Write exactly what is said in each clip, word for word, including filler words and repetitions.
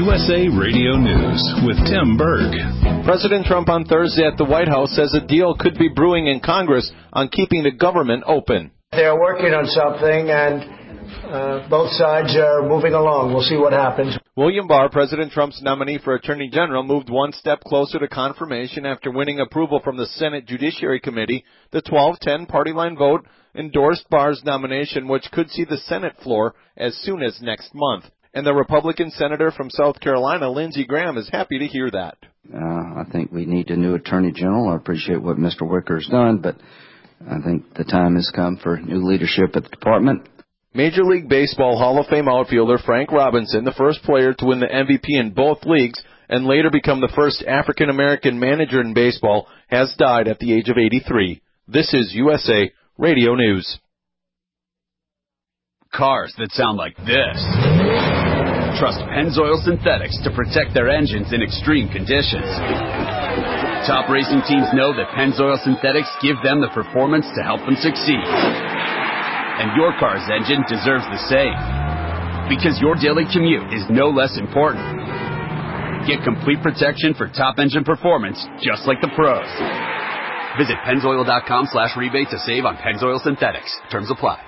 U S A Radio News with Tim Berg. President Trump on Thursday at the White House says a deal could be brewing in Congress on keeping the government open. They're working on something, and uh, both sides are moving along. We'll see what happens. William Barr, President Trump's nominee for Attorney General, moved one step closer to confirmation after winning approval from the Senate Judiciary Committee. The twelve ten party line vote endorsed Barr's nomination, which could see the Senate floor as soon as next month. And the Republican senator from South Carolina, Lindsey Graham, is happy to hear that. Uh, I think we need a new Attorney General. I appreciate what Mister Wicker's done, but I think the time has come for new leadership at the department. Major League Baseball Hall of Fame outfielder Frank Robinson, the first player to win the M V P in both leagues and later become the first African-American manager in baseball, has died at the age of eighty-three. This is U S A Radio News. Cars that sound like this. Trust Pennzoil Synthetics to protect their engines in extreme conditions. Top racing teams know that Pennzoil Synthetics give them the performance to help them succeed. And your car's engine deserves the same. Because your daily commute is no less important. Get complete protection for top engine performance, just like the pros. Visit Pennzoil.com slash rebate to save on Pennzoil Synthetics. Terms apply.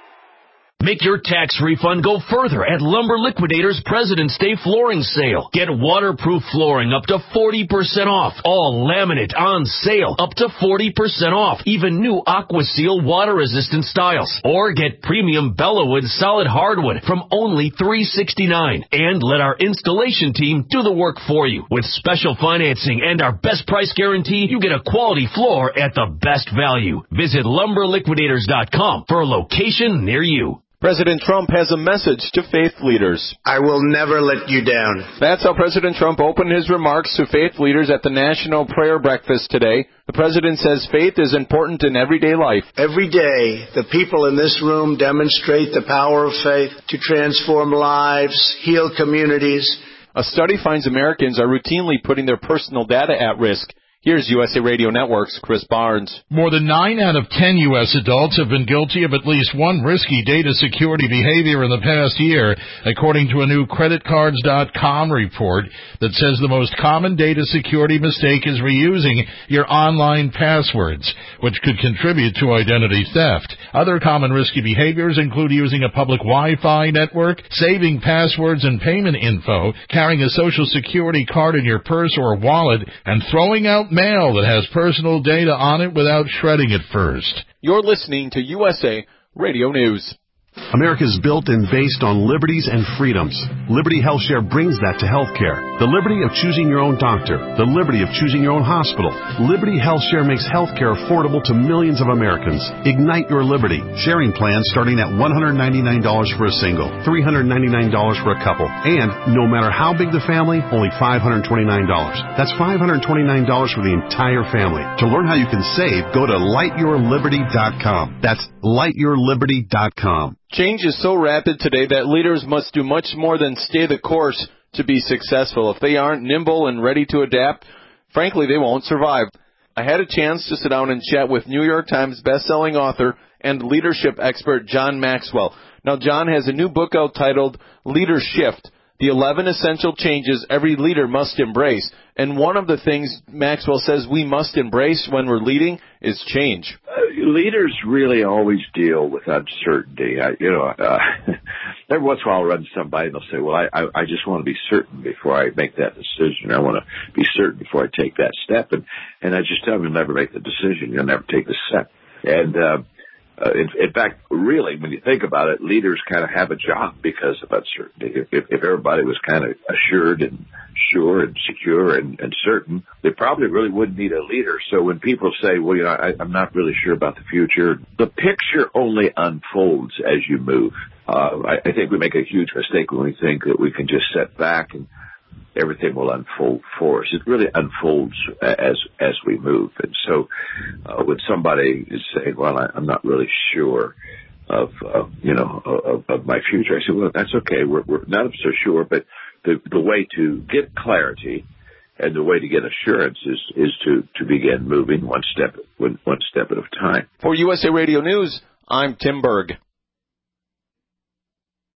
Make your tax refund go further at Lumber Liquidators President's Day Flooring Sale. Get waterproof flooring up to forty percent off. All laminate on sale up to forty percent off. Even new AquaSeal water-resistant styles. Or get premium Bellawood solid hardwood from only three sixty-nine. And let our installation team do the work for you. With special financing and our best price guarantee, you get a quality floor at the best value. Visit lumber liquidators dot com for a location near you. President Trump has a message to faith leaders. I will never let you down. That's how President Trump opened his remarks to faith leaders at the National Prayer Breakfast today. The president says faith is important in everyday life. Every day, the people in this room demonstrate the power of faith to transform lives, heal communities. A study finds Americans are routinely putting their personal data at risk. Here's U S A Radio Network's Chris Barnes. More than nine out of ten U S adults have been guilty of at least one risky data security behavior in the past year, according to a new credit cards dot com report that says the most common data security mistake is reusing your online passwords, which could contribute to identity theft. Other common risky behaviors include using a public Wi-Fi network, saving passwords and payment info, carrying a Social Security card in your purse or wallet, and throwing out mail that has personal data on it without shredding it first. You're listening to U S A Radio News. America is built and based on liberties and freedoms. Liberty HealthShare brings that to healthcare. The liberty of choosing your own doctor. The liberty of choosing your own hospital. Liberty HealthShare makes healthcare affordable to millions of Americans. Ignite your liberty. Sharing plans starting at one hundred ninety-nine dollars for a single, three hundred ninety-nine dollars for a couple, and no matter how big the family, only five hundred twenty-nine dollars. That's five hundred twenty-nine dollars for the entire family. To learn how you can save, go to light your liberty dot com. That's light your liberty dot com. Change is so rapid today that leaders must do much more than stay the course to be successful. If they aren't nimble and ready to adapt, frankly, they won't survive. I had a chance to sit down and chat with New York Times bestselling author and leadership expert John Maxwell. Now, John has a new book out titled Leader Shift, the eleven essential changes every leader must embrace. And one of the things Maxwell says we must embrace when we're leading is change. Uh, leaders really always deal with uncertainty. I, you know, uh, every once in a while I'll run somebody and they'll say, well, I, I, I just want to be certain before I make that decision. I want to be certain before I take that step. And, and I just tell them you'll never make the decision. You'll never take the step. And, uh, Uh, in, in fact, really, when you think about it, leaders kind of have a job because of uncertainty. If, if, if everybody was kind of assured and sure and secure and, and certain, they probably really wouldn't need a leader. So when people say, well, you know, I, I'm not really sure about the future, the picture only unfolds as you move. Uh, I, I think we make a huge mistake when we think that we can just sit back and everything will unfold for us. It really unfolds as as we move. And so uh, when somebody is saying, well, I, I'm not really sure of, uh, you know, of, of my future, I say, well, that's okay. We're, we're not so sure, but the, the way to get clarity and the way to get assurance is, is to, to begin moving one step, one, one step at a time. For U S A Radio News, I'm Tim Berg.